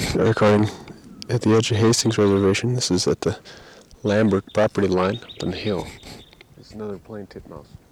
recording at the edge of Hastings Reservation. This is at the Lambert property line up on the hill. It's another plain titmouse.